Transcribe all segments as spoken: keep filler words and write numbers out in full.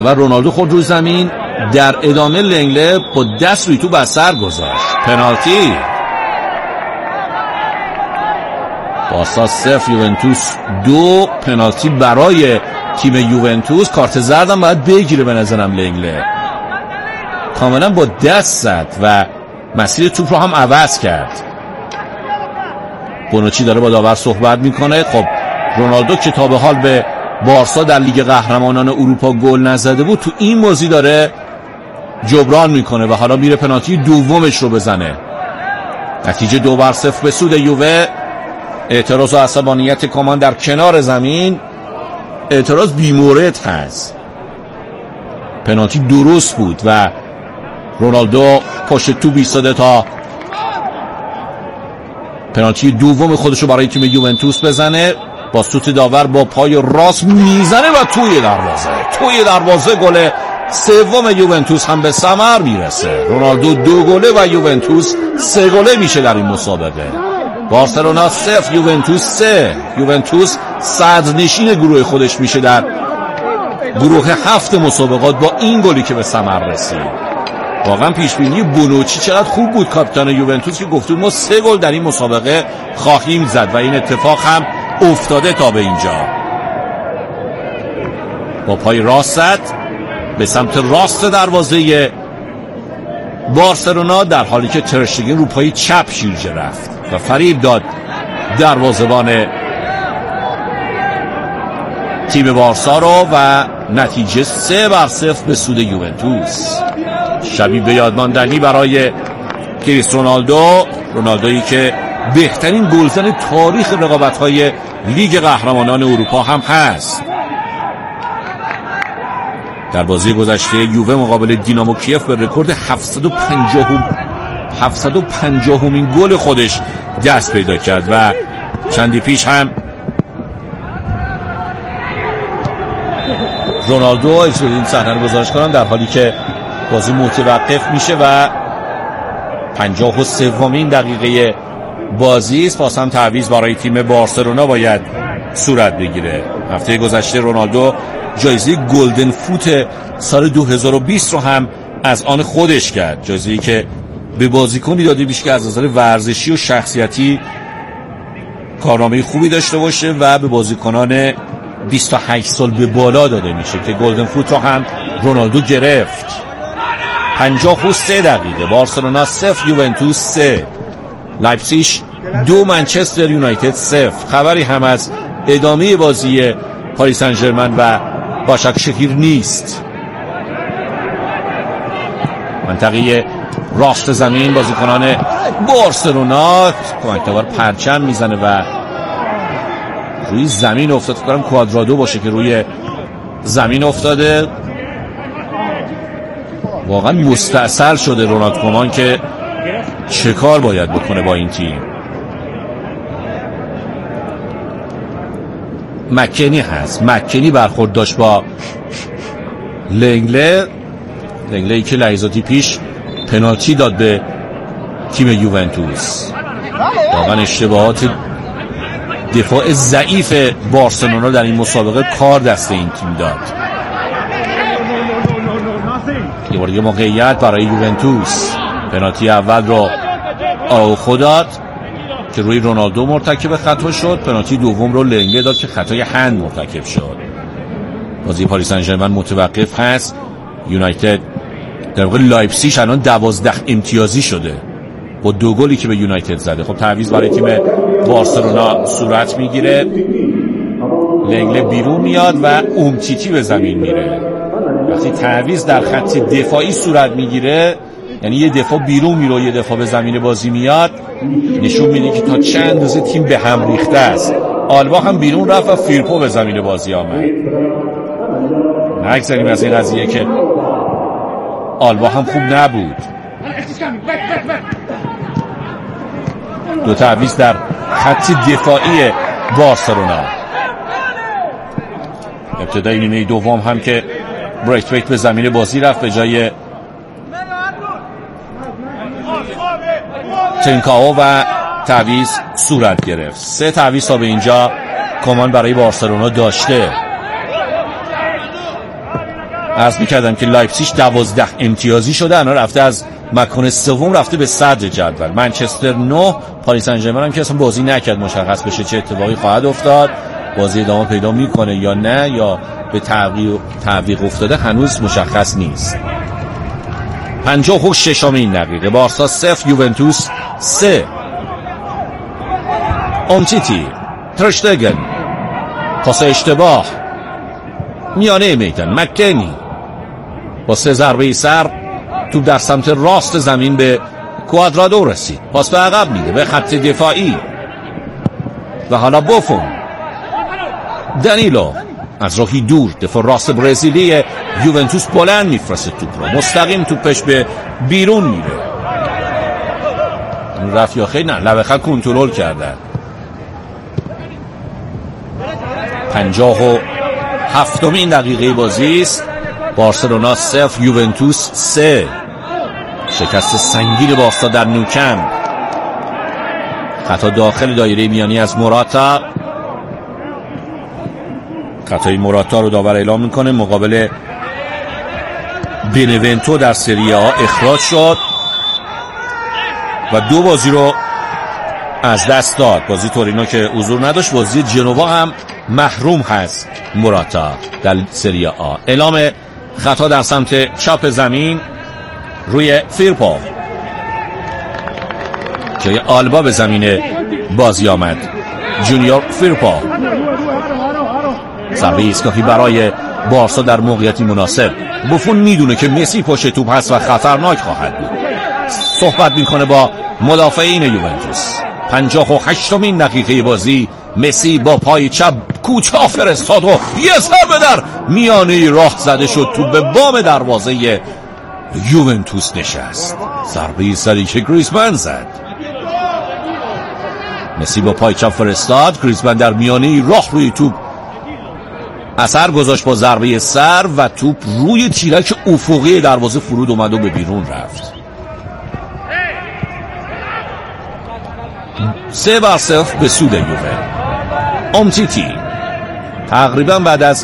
و رونالدو خود روی زمین. در ادامه لنگله با دست روی تو بر سر گذاشت. پنالتی. بارسا صفر یوونتوس دو. پنالتی برای تیم یوونتوس. کارت زردم باید بگیره به نظرم لنگله. کاملا با دست زد و مسیر توپ رو هم عوض کرد. بونوچی داره با داور صحبت میکنه. خب رونالدو که تا به حال به بارسا در لیگ قهرمانان اروپا گل نزده بود، تو این بازی داره جبران میکنه و حالا میره پنالتی دومش رو بزنه. نتیجه دو بر صفر به سود یووه. اعتراض و عصبانیت کمان در کنار زمین. اعتراض بیمورد هست. پنالتی درست بود و رونالدو پشت توپ ایستاده تا پنالتی دوم خودش رو برای تیم یوونتوس بزنه. با سوت داور با پای راست میزنه و توی دروازه توی دروازه گل سوم یوونتوس هم به ثمر میرسه. رونالدو دو گله و یوونتوس سه گله میشه در این مسابقه. بارسلونا صفر یوونتوس سه. یوونتوس صدرنشین گروه خودش میشه در گروه هفت مسابقات با این گلی که به ثمر رسید. واقعا پیشبینی بونوچی چقدر خوب بود، کاپیتان یوونتوس، که گفتیم ما سه گل در این مسابقه خواهیم زد و این اتفاق هم افتاده تا به اینجا. با پای راست زد به سمت راست دروازه بارسلونا، در حالی که تر اشتگن رو پای چپ شیرجه رفت و فریب داد دروازه‌بان تیم بارسا رو و نتیجه سه بر صفر به سود یوونتوس. شبیه به یادماندنی برای کریس رونالدو. رونالدویی که بهترین گلزن تاریخ رقابت‌های لیگ قهرمانان اروپا هم هست. در بازی گذشته یووه مقابل دینامو کیف به رکورد هفتصد و پنجاهمین گل خودش دست پیدا کرد و چندی پیش هم رونالدو این صحنه رو گزارش کنم در حالی که بازی متوقف میشه و پنجاه و سومین دقیقه بازی است. باز هم تعویض برای تیم بارسلونا باید صورت بگیره. هفته گذشته رونالدو جایزه گلدن فوت سال دو هزار و بیست رو هم از آن خودش کرد، جایزه‌ای که به بازیکنی داده میشه که از نظر ورزشی و شخصیتی کارنامه خوبی داشته باشه و به بازیکنان بیست و هشت سال به بالا داده میشه که گلدن فوت رو هم رونالدو گرفت. پنجاه و سه دقیقه. بارسلونا صفر یوونتوس سه. لایپزیگ دو منچستر یونایتد صفر. خبری هم از ادامه بازی پاریس سن ژرمن و باشاکشهیر نیست. منطقه راست زمین بازیکنان بارسلونا کمک‌داور پرچم میزنه و روی زمین افتاد. فکر کنم کوادرادو باشه که روی زمین افتاده. واقعا مستعصل شده رونالد کومان که چه کار باید بکنه با این تیم. مکنی هست. مکنی برخورد داشت با لنگله. لنگله‌ای که لحظاتی پیش پنالتی داد به تیم یوونتوس. واقعا اشتباهات دفاع ضعیف بارسلونا در این مسابقه کار دست این تیم داد. یه بار یه موقعیت برای یوونتوس. پنالتی اول رو آراوخو داد که روی رونالدو مرتکب خطا شد. پنالتی دوم رو لنگله داد که خطای هند مرتکب شد. بازی پاریس سن ژرمن متوقف هست. یونایتد در واقع لایپزیگ الان دوازده امتیازی شده با دو گلی که به یونایتد زده. خب تعویض برای تیم بارسلونا صورت میگیره. لنگله بیرون میاد و اومتیتی به زمین میره. وقتی تعویض در خط دفاعی صورت میگیره یعنی یه دفاع بیرون میره و یه دفاع به زمین بازی میاد، نشون میده که تا چند اندازه تیم به هم ریخته است. آلبا هم بیرون رفت و فیرپو به زمین بازی آمد. نگذاریم از این قضیه که آلبا هم خوب نبود. دو تعویض در خط دفاعی بارسلونا. ابتدای نیمه دوم هم که برایتویت به زمین بازی رفت به جای ترینکاو و تعویض صورت گرفت. سه تعویض تا به اینجا کمان برای بارسلونا داشته. عرض می‌کردم که لایپزیگ دوازده امتیازی شده، الان رفته از مکان سوم رفته به صدر جدول. منچستر نه، پاریس سن ژرمن هم که اصلا بازی نکرد مشخص بشه چه اتفاقی خواهد افتاد، بازی ادامه پیدا میکنه یا نه، یا به تعویق تعویق افتاده هنوز مشخص نیست. پنجاه و ششمین دقیقه، بارسا صفر یوونتوس سه. امتیتی، ترشتگن، پاس اشتباه میانه میدان، مکنی با سه ضربه سر توپ در سمت راست زمین به کوادرادو رسید، پاس به عقب میده به خط دفاعی و حالا بوفون، دنیلو از راهی دور، دفاع راست برزیلی یوونتوس بلند میفرسته توپ رو، مستقیم توپش به بیرون میره. رفت یا خیلی؟ نه، لبه خط کنترل کردن. پنجاه و هفتمین دقیقه بازی است، بارسلونا صفر یوونتوس سه. شکست سنگین بارسا در نوکمپ. خطا داخل دایره میانی از موراتا، خطای موراتا رو داور اعلام میکنه، مقابل بنونتو در سری آ اخراج شد و دو بازی رو از دست داد. بازی تورینو که حضور نداشت، بازی جنوا هم محروم هست موراتا در سری آ. اعلام خطا در سمت چپ زمین روی فیرپو، جای آلبا به زمین بازی آمد. جونیور فیرپو، ضربه ایستگاهی برای بارسا در موقعیتی مناسب. بوفون میدونه که مسی پشت توپ هست و خطرناک خواهد بود. صحبت میکنه با مدافعین یوونتوس. پنجاه و هشتمین دقیقه بازی، مسی با پای چپ کوتاه فرستاد و یه ضربه در میانه راه زده شد، توپ به بام دروازه یوونتوس نشست. ضربه سری که گریزمان زد. مسی با پای چپ فرستاد، گریزمان در میانه راه روی توپ اثر گذاشت با ضربه سر و توپ روی تیرک افقی دروازه فرود اومد و به بیرون رفت. سه بر صفر به سود یووه. امتیتی تقریبا بعد از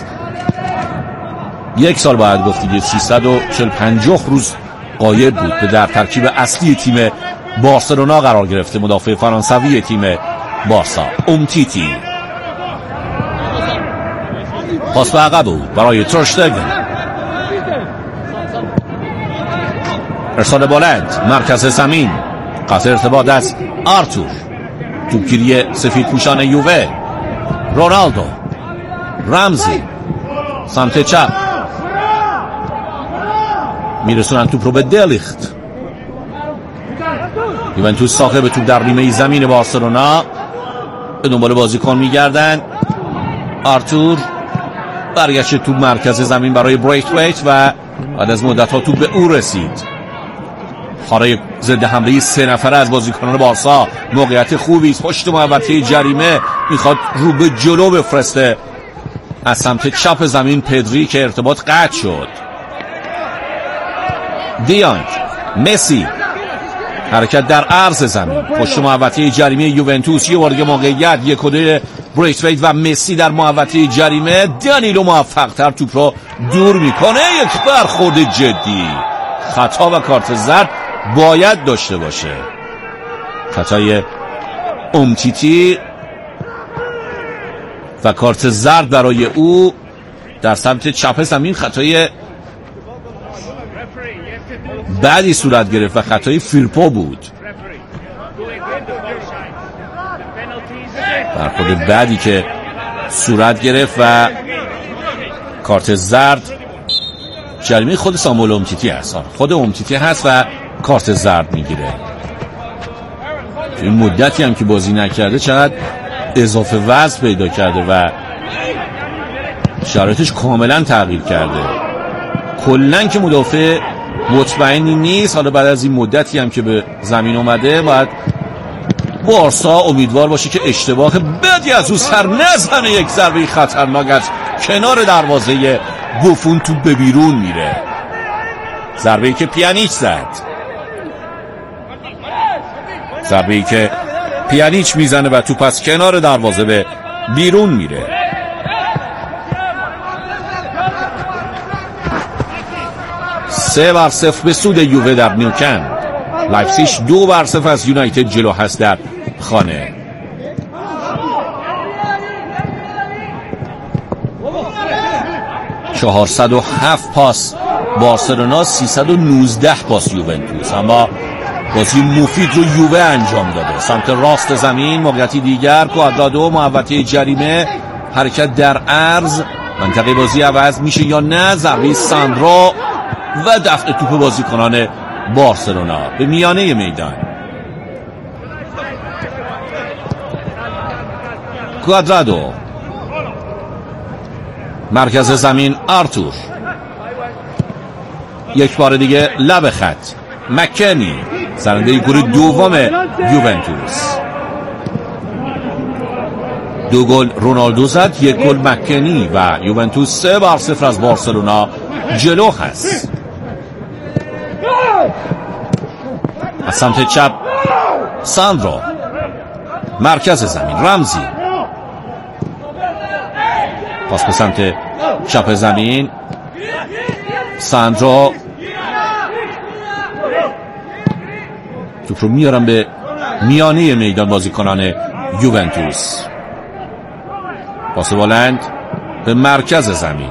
یک سال باید گفت دیگه سیصد و چهل پنجاه روز غایب بود، به در ترکیب اصلی تیم بارسلونا قرار گرفته. مدافع فرانسوی تیم بارسا امتیتی، پاس به عقب بود برای ترشتگن، ارسال بلند مرکز زمین، قطع ارتباط از آرتور، توپگیری سفید پوشان یووه، رونالدو، رمزی سمت چپ میرسونن توپ رو به دلیخت. یوونتوس صاحب توپ در نیمه زمین بارسلونا، به دنبال بازیکن میگردن. آرتور برگشت توپ مرکز زمین برای بریتویت و بعد از مدت ها توپ به او رسید. خارج ضد حمله سه نفره از بازیکنان بارسا، موقعیت خوبی است، پشت محوطه جریمه، میخواد رو به جلو بفرسته از سمت چپ زمین. پدری که ارتباط قطع شد. دیانگ، مسی، حرکت در عرض زمین، پشت محوطه جریمه یوونتوس. یه بار موقعیت، یک کده بریتویت و مسی در محوطه جریمه. دنیلو موفق تر توپ رو دور میکنه. یک برخورد جدی، خطا و کارت زرد باید داشته باشه. خطای امتیتی و کارت زرد برای او در سمت چپ زمین. خطای بعدی صورت گرفت و خطای فیرپو بود. برخورد بعدی که صورت گرفت و کارت زرد جریمه خود ساموئل امتیتی هست. خود امتیتی هست و کارت زرد میگیره. این مدتی هم که بازی نکرده چقدر اضافه وزن پیدا کرده و شرایطش کاملا تغییر کرده. کلن که مدافع مطمئنی نیست. حالا بعد از این مدتی هم که به زمین اومده باید بارسا امیدوار باشه که اشتباه بدی از او سر نزنه. یک ضربه خطرناک از کنار دروازه بوفون توپ به بیرون میره. ضربه‌ای که پیانیچ زد، ضربه‌ای که پیانیچ میزنه و توپ از کنار دروازه به بیرون میره. سه بر صفر به سود یووه در نیوکمپ. لایپزیگ دو بر صفر از یونایتد جلو هست در خانه. چهارصد و هفت پاس بارسلونا، سیصد و نوزده پاس یوونتوس. اما بازی مفید رو یووه انجام داده. سمت راست زمین موقعیتی دیگر، کوادرادو محوطه جریمه، حرکت در عرض، منطقه بازی عوض میشه یا نه؟ ضربه ساندرو و دفع توپ بازیکنان بارسلونا به میانه میدان. کوادرادو مرکز زمین، آرتور یک بار دیگه لب خط، مکنی زننده گل دوم یوونتوس. دو گل رونالدو زد، یک گل مکنی و یوونتوس سه بر صفر از بارسلونا جلو هست. از سمت چپ ساندرو، مرکز زمین رمزی، پاس به سمت چپ زمین، ساندرو توپ رو میارم به میانه میدان بازیکنان یوونتوس. پاس بلند به مرکز زمین،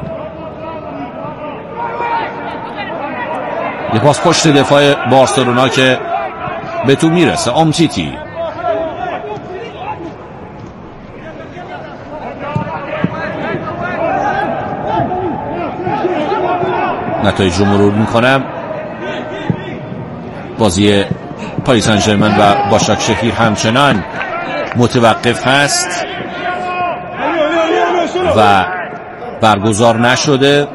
یه پاس پشت دفاع بارسلونا که به تو میرسه. امتیتی نتایج رو مرور میکنم. بازی پاریس سن ژرمن و باشاکشهیر همچنان متوقف هست و برگزار نشده.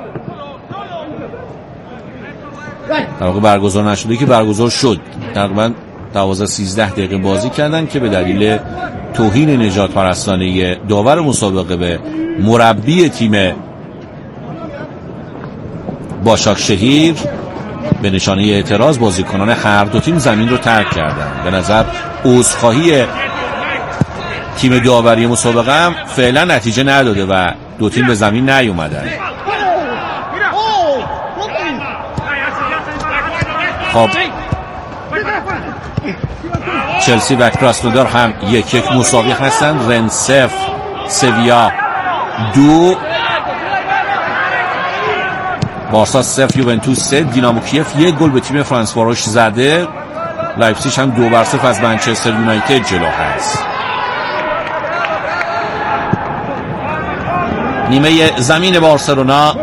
در واقع برگزار نشده که برگزار شد. تقریبا دوازده سیزده دقیقه بازی کردن که به دلیل توهین نجات پرستانه داور مسابقه به مربی تیم باشاکشهیر به نشانه اعتراض بازیکنان هر دو تیم زمین رو ترک کردن. به نظر عذرخواهی تیم داوری مسابقه هم فعلا نتیجه نداده و دو تیم به زمین نیومدن. خب چلسی و کراسنودار هم یک یک مساوی هستند. رن صفر، سویا دو، بارسا صفر، یوونتوس سه. دینامو کیف یک گل به تیم فرانسواروش زده. لایپزیگ هم دو بر صفر از منچستر یونایتد جلو هست. نیمه زمین بارسلونا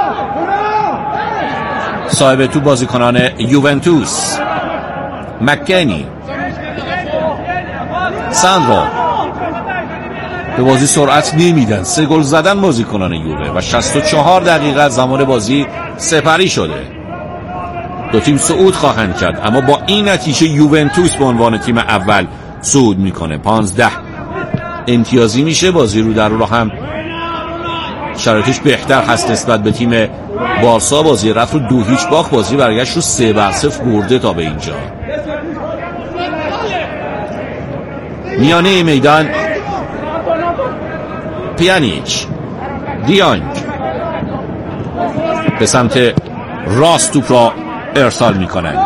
صاحب تو بازیکنان یوونتوس، مکنی، ساندرو به بازی سرعت نمیدن. سه گل زدن بازیکنان یووه و شصت و چهار دقیقه زمان بازی سپری شده. دو تیم صعود خواهند کرد، اما با این نتیجه یوونتوس به عنوان تیم اول صعود میکنه. پانزده امتیازی میشه. بازی رو در رو هم شرایطش بهتر هست نسبت به تیم بارسا. بازی رفت رو دو هیچ باخت، بازی برگشت رو سه بر صفر برده تا به اینجا. میانه میدان پیانیچ، دیانگ به سمت راست توپ را ارسال میکنند.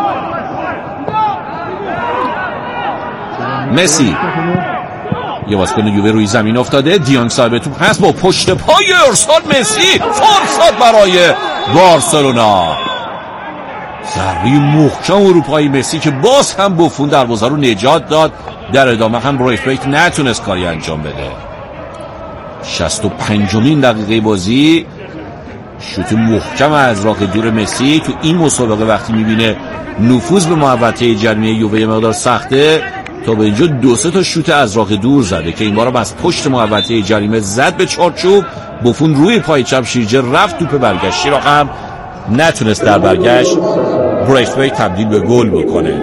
مسی، یه بازیکن یووه روی زمین افتاده. دیانگ صاحب توپ هست، با پشت پای ارسال مسی، فرصت برای بارسلونا. ضربه محکم اروپایی مسی که باز هم بوفون دروازه رو نجات داد. در ادامه هم برایتویت نتونست کاری انجام بده. شصت و پنجمین دقیقه بازی، شوت محکم از راه دور مسی. تو این مسابقه وقتی میبینه نفوذ به محوطه جریمه یووه مقدار سخته، تا به اینجا دو سه تا شوت از راه دور زده که این بارم از پشت محوطه جریمه زد به چارچوب. بوفون روی پای چپ شیرجه رفت، توپ برگشتی را هم نتونست در برگشت برایتویت تبدیل به گل بکنه.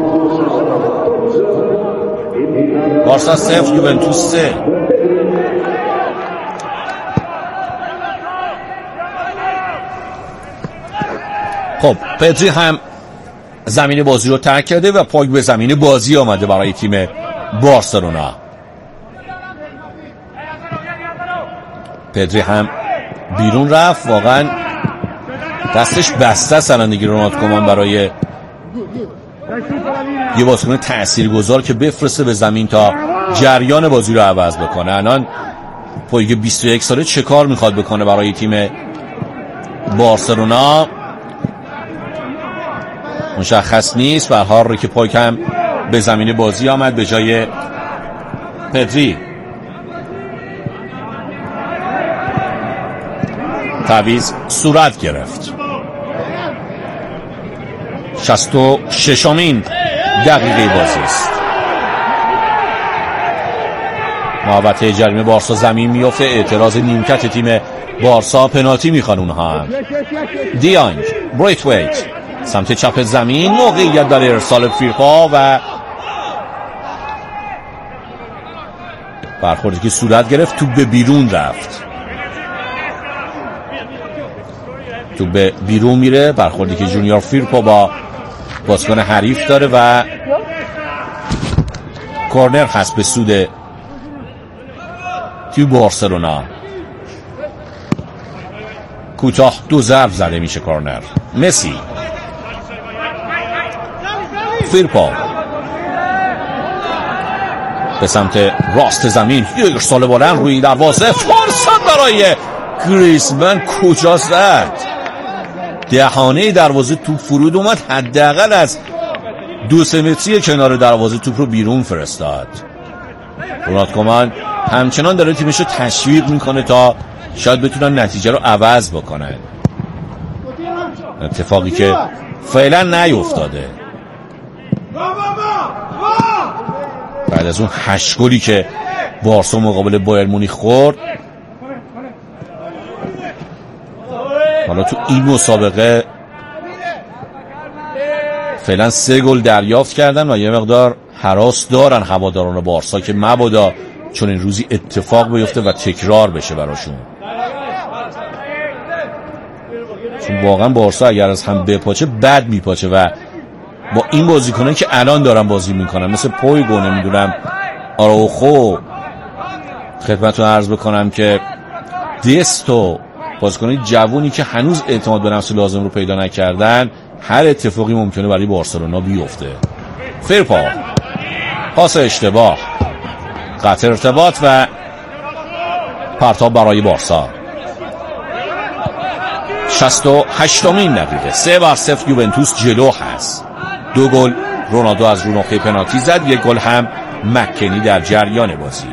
بارسا صفر، یوونتوس سه. خب پدری هم زمین بازی رو ترک کرده و پای به زمین بازی آمده برای تیم بارسلونا. پدری هم بیرون رفت. واقعا دستش بسته است الان دیگه رونالد کومان برای یه بازیکن تاثیرگذار که بفرسته به زمین تا جریان بازی رو عوض بکنه. الان پویگ بیست و یک ساله چه کار میخواد بکنه برای تیم بارسلونا مشخص نیست. به هر حال که پویگ هم به زمین بازی آمد به جای پدری. تعویض صورت گرفت. شصت و ششمین دقیقه بازی است. محوطه جریمه بارسا زمین میفته. اعتراض نیمکت تیم بارسا، پنالتی میخوان اونها هم. دیانگ، بریتویت سمت چپ زمین، موقعیت در ارسال فیرپا و برخوردی که صورت گرفت. تو به بیرون رفت. تو به بیرون میره. برخوردی که جونیور فیرپا با بازیکن حریف داره و کورنر هست به سود تیم بارسلونا. کوتاه دو ضرب زده میشه کورنر. مسی، فیرپا به سمت راست زمین، یک ارسال بلند روی دروازه، فرصت برای گریزمان. کجا زد؟ دهانه دروازه توپ فرود اومد. حداقل از دو سه متری کنار دروازه توپ رو بیرون فرستاد. رونالد کومان همچنان داره تیمش رو تشویق میکنه تا شاید بتونن نتیجه رو عوض بکنن. اتفاقی که فعلا نیفتاده. بعد از اون هشت گلی که بارسا مقابل بایر مونیخ خورد، حالا تو این مسابقه فعلا سه گل دریافت کردن و یه مقدار هراس دارن هواداران بارسا که مبادا چون این روزی اتفاق بیفته و تکرار بشه براشون. چون واقعا بارسا اگر از هم بپاچه بد میپاچه و با این بازیکنایی که الان دارن بازی میکنن مثل پویگو، نمیدونم آراوخو، خدمتتون عرض بکنم که دستو، بازیکنای جوونی که هنوز اعتماد به نفس لازم رو پیدا نکردن، هر اتفاقی ممکنه برای بارسلونا بیفته. فیرپا، پاس اشتباه، قطع ارتباط و پرتاب برای بارسا. شصت و هشتمین دقیقه، سه بر صفر یوونتوس جلو هست. دو گل رونالدو از رو نقطه پنالتی زد، یک گل هم مکنی در جریان بازی.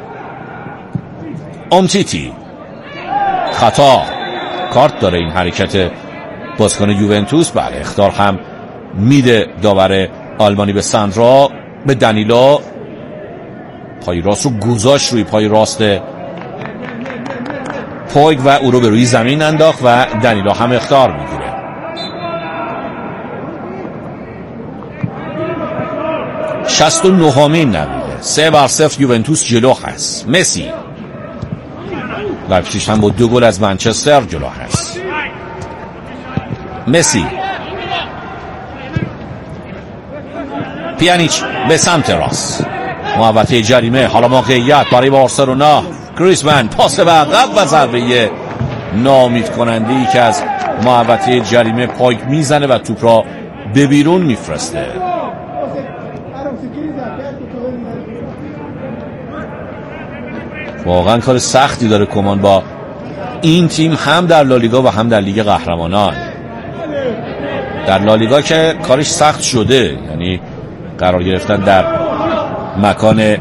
امتیتی خطا، کارت داره این حرکت بازیکن یوونتوس. بله اخطار هم میده داور آلمانی به ساندرا. به دنیلو، پای راست رو گذاشت روی پای راست پویگ و او رو به روی زمین انداخت و دنیلو هم اخطار میگیره. شصت و نهمین دقیقه، سه بر صفر یوونتوس جلو هست. مسی، لایپزیگ هم با دو گل از منچستر جلو هست. مسی، پیانیچ به سمت راست، محوطه جریمه، حالا موقعیت برای بارسلونا. گریزمان، پاس به عقب و ضربه ناامید کننده ای که از محوطه جریمه پایک میزنه و توپ را به بیرون میفرسته. واقعا کار سختی داره کومان با این تیم، هم در لالیگا و هم در لیگ قهرمانان. در لالیگا که کارش سخت شده، یعنی قرار گرفتن در مکان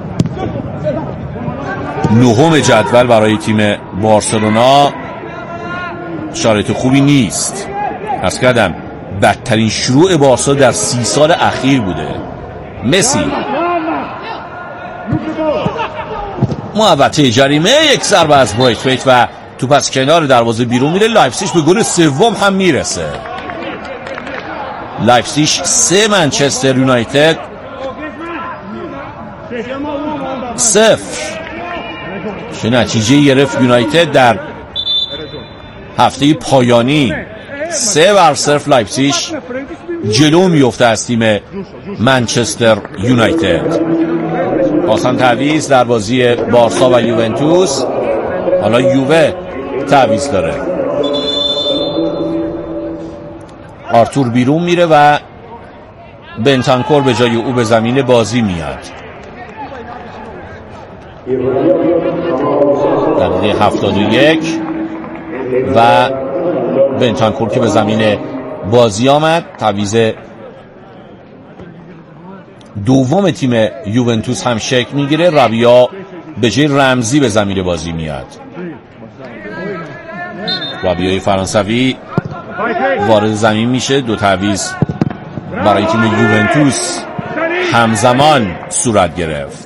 نهم جدول برای تیم بارسلونا شرایط خوبی نیست. عرض کردم بدترین شروع بارسا در سی سال اخیر بوده. مسی، محوطه جریمه، یک ضربه از بریتویت و توپ از کنار دروازه بیرون میره. لایپزیگ به گل سوم هم میرسه. لایپزیگ سه، منچستر یونایتد صفر. چه نتیجه گرفت یونایتد در هفته پایانی؟ سه بر صفر لایپزیگ جلو میفته از تیم منچستر یونایتد. آسان تعویض در بازی بارسا و یوونتوس. حالا یووه تعویض داره. آرتور بیرون میره و بنتانکور به جای او به زمین بازی میاد. دقیقه هفتاد و یک و بنتانکور که به زمین بازی آمد. تعویض دوم تیم یوونتوس هم شکل میگیره. رابیا به جای رمزی به زمین بازی میاد. رابیای فرانسوی وارد زمین میشه. دو تعویض برای تیم یوونتوس همزمان صورت گرفت.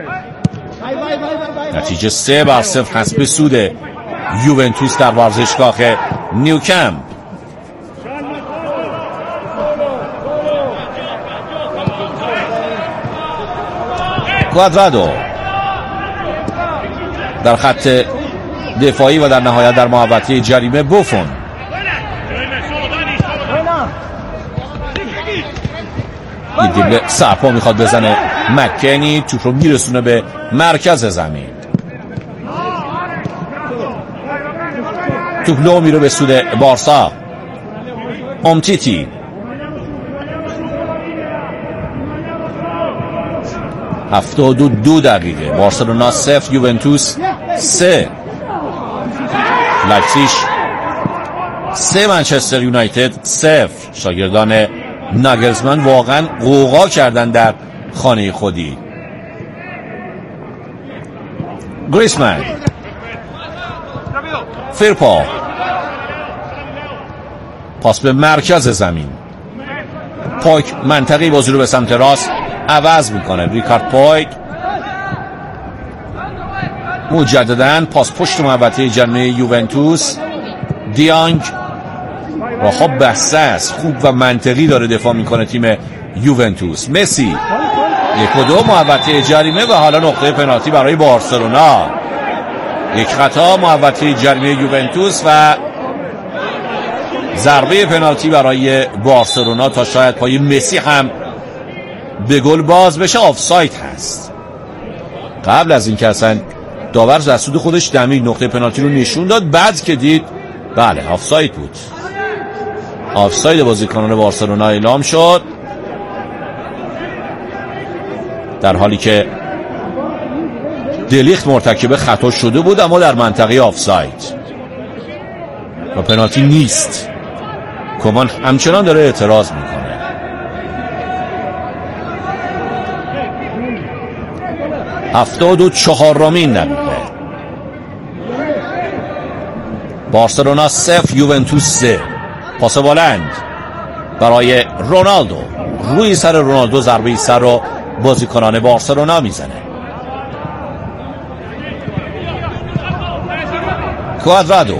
نتیجه سه بر صفر هست به سود یوونتوس در ورزشگاه نیوکمپ. کوادرادو در خط دفاعی و در نهایت در محوطه جریمه بوفون. این دیبله سرپا میخواد بزنه. مکنی توپ رو میرسونه به مرکز زمین. توپ لو میره به سود بارسا. امتیتی هفتاد و دو دقیقه. بارسلونا صفر یوونتوس سه. لایپزیگ سه منچستر یونایتد صفر. شاگردان ناگلزمن واقعا غوغا کردن در خانه خودی. گریزمان فرپا پاس به مرکز زمین. پاک منطقه بازی رو به سمت راست عوض میکنه. ریکارد پاک مجدداً پاس پشت محوطه جریمه یوونتوس. دیانگ راها بسته است. خوب و منطقی داره دفاع میکنه تیم یوونتوس. مسی یک و دو محوطه جریمه و حالا نقطه پنالتی برای بارسلونا. یک خطا محوطه جریمه یوونتوس و ضربه پنالتی برای بارسلونا تا شاید پای مسی هم به گل باز بشه. آفساید هست. قبل از این که اصلا داور در سود خودش دمید نقطه پنالتی رو نشون داد، بعد که دید بله آفساید بود. آفساید بازیکنان بارسلونا اعلام شد، در حالی که دلیخت مرتکب خطا شده بود اما در منطقه آفساید و پنالتی نیست. کومان همچنان داره اعتراض میکنه. هفتاد و چهارمین دقیقه. بارسلونا صفر یوونتوس سه. پاس بلند برای رونالدو. روی سر رونالدو ضربه سر رو بازیکنان بارسلونا میزنه. کوادرادو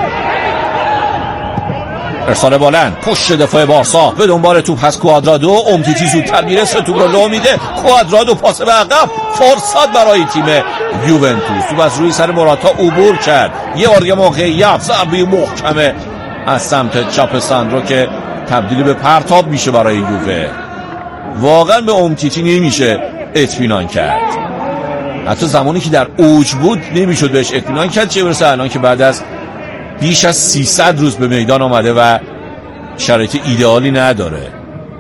ارسال بلند پشت دفاع بارسا به دنبال توپ هست. کوادرادو امتیتی زودتر میرسه، توپ رو لو میده. کوادرادو پاس به عقب، فرصت برای تیم یوونتوس. توپ از روی سر موراتا عبور کرد. یه بار یه موقعیت ضربه محکمه از سمت چپ ساندرو که تبدیل به پرتاب میشه برای یووه. واقعا به امتیتی نمیشه اطمینان کرد. حتی زمانی که در اوج بود نمیشد بهش اطمینان کرد، چه برسه الان که بعد از بیش از سیصد روز به میدان آمده و شرایط ایدئالی نداره.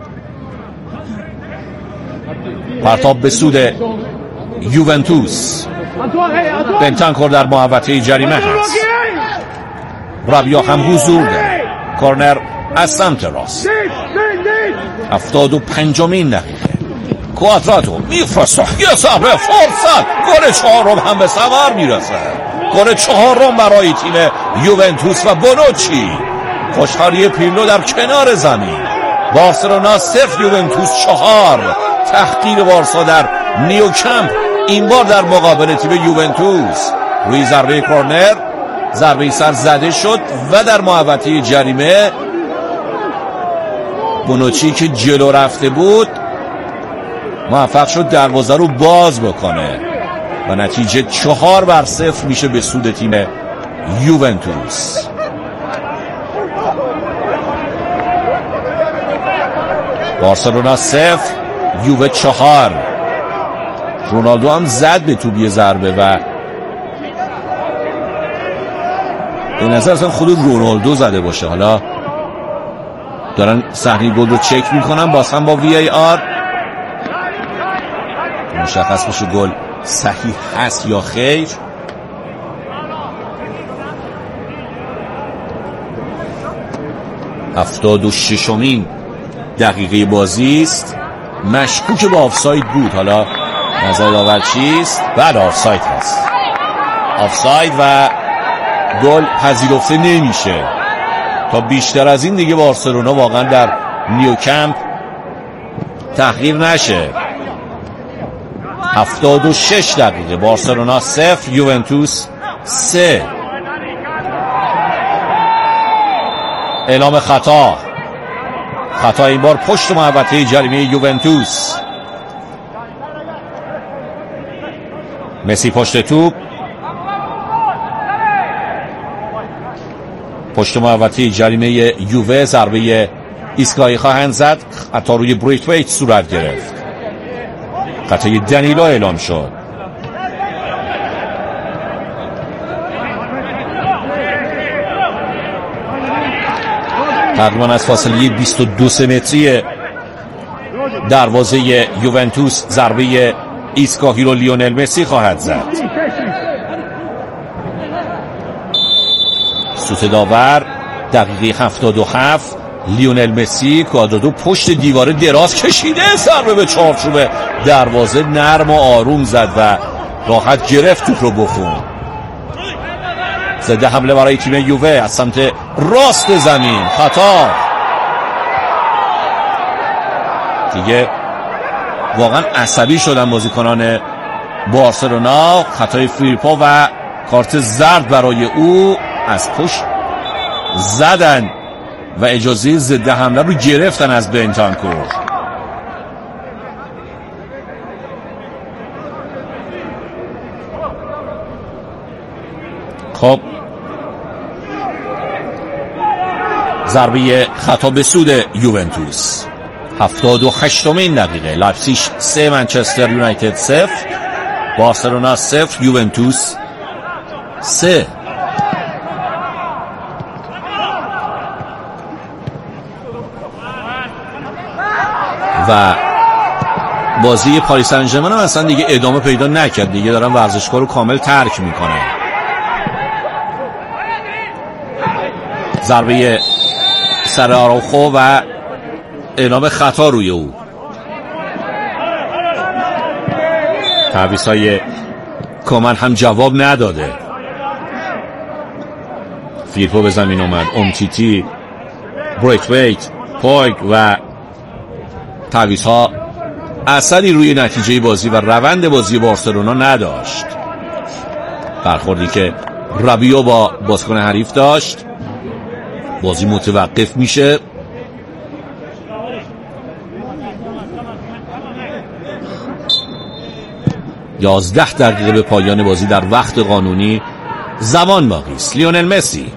پرتاب به سود یوونتوس. بنتانکور در محوطه جریمه هست. رابیا هم حضور داره. کورنر از سمت راست. هفتاد و پنجمین دقیقه. کوادرادو میفرسته یه ضربه فرصت. گل چهارم هم به ثمر میرسه. گل چهارم برای تیم یوونتوس و بونوچی. خوشحالی پیرلو در کنار زمین. بارسلونا صفر یوونتوس چهار. تحقیر بارسا در نیوکمپ، این بار در مقابل تیم یوونتوس. روی ضربه کورنر ضربه سر زده شد و در محوطه جریمه بونوچی که جلو رفته بود موفق شد دروازه رو باز بکنه و نتیجه چهار بر صفر میشه به سود تیم یوونتوس. بارسلونا صفر یووه چهار. رونالدو هم زد به توپ ضربه و به نظر اصلا خود رونالدو زده باشه. حالا دارن صحنه گل رو چک میکنن، باز هم با وی ای آر مشخص بشه گل صحیح هست یا خیر. هفتاد و ششمین دقیقه بازی است. مشکوک به آفساید بود، حالا نظر داور چیست؟ بعد آفساید هست، آفساید و گل پذیرفته نمیشه. تا بیشتر از این دیگه بارسلونا واقعا در نیوکمپ تحقیر نشه. هفتاد و شش دقیقه، بارسلونا صفر یوونتوس سه. اعلام خطا، خطا این بار پشت محوطه جریمه یوونتوس. مسی پشت توپ، پشت محوطه جریمه یووه ضربه ایستگاهی خواهند زد. خطا روی بریتویت صورت گرفت، خطای دنیلو اعلام شد. تقریبا از فاصله بیست و دو متری دروازه یوونتوس ضربه ایستگاهی رو لیونل مسی خواهد زد. سوت داور دقیقه هفتاد و هفت، لیونل مسی کادرادو پشت دیواره دراز کشیده، ضربه به چارچوب دروازه نرم و آروم زد و راحت گرفت توپ رو بخون. ضد حمله برای تیم یووه از سمت راست زمین، خطا. دیگه واقعا عصبی شدن بازیکنان بارسلونا. خطای فیرپا و کارت زرد برای او، از پشت زدن و اجازه ضد حمله رو گرفتن از بنتانکور. خب ضربه خطا به سود یوونتوس. هفتاد و هشتمین دقیقه، لایپزیگ سه منچستر یونایتد صفر. بارسلونا صفر یوونتوس سه. و بازی پاریس سن ژرمن هم اصلا دیگه ادامه پیدا نکرد، دیگه دارن ورزشگاه رو کامل ترک میکنن. ضربه سر آراوخو و اعلام خطا روی او. تعویض‌های کامل هم جواب نداده. فیرپو به زمین اومد، امتیتی، بریتویت، پویگ و تعویض‌ها اثری روی نتیجه بازی و روند بازی بارسلونا نداشت. برخوردی که رابیو با بازیکن حریف داشت، بازی متوقف میشه. یازده دقیقه به پایان بازی در وقت قانونی زمان باقی است. لیونل مسی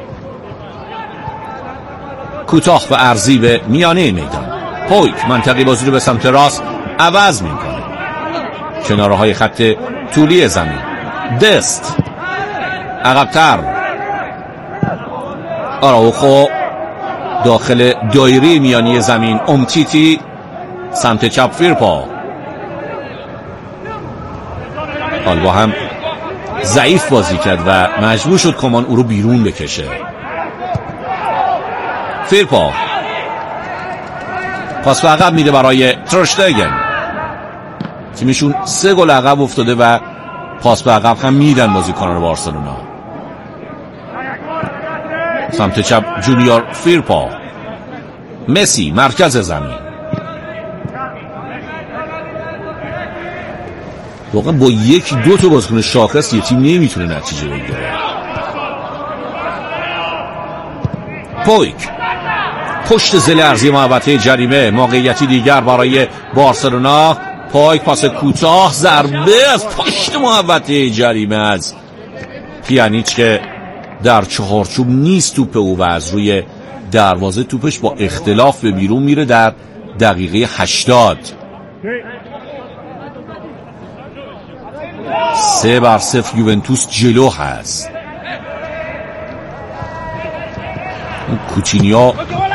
کوتاه و عرضی به میانه میدان. پویک منطقه بازی رو به سمت راست عوض میکنه، کناره های خط طولی زمین. دست عقبتر، آراوخو داخل دایره میانی زمین. امتیتی سمت چپ، فیرپا حال با هم ضعیف بازی کرد و مجبور شد کمان او رو بیرون بکشه. فیرپا پاس به عقب میده برای ترشتگن. تیمشون سه گل عقب افتاده و پاس به عقب هم میدن بازیکنان بارسلونا. سمت چپ جونیور فیرپا، مسی مرکز زمین. واقعا با یک دو تا بازیکن شاخص یه تیم نمیتونه نتیجه بگیره. پویک پشت زل ارضی محوطه جریمه، موقعیتی دیگر برای بارسلونا. پویک پاس کوتاه، ضربه از پشت محوطه جریمه از پیانیچ که در چهارچوب نیست توپ او و از روی دروازه توپش با اختلاف به بیرون میره در دقیقه هشتاد. سه بر صفر یوونتوس جلو هست. کوچینیا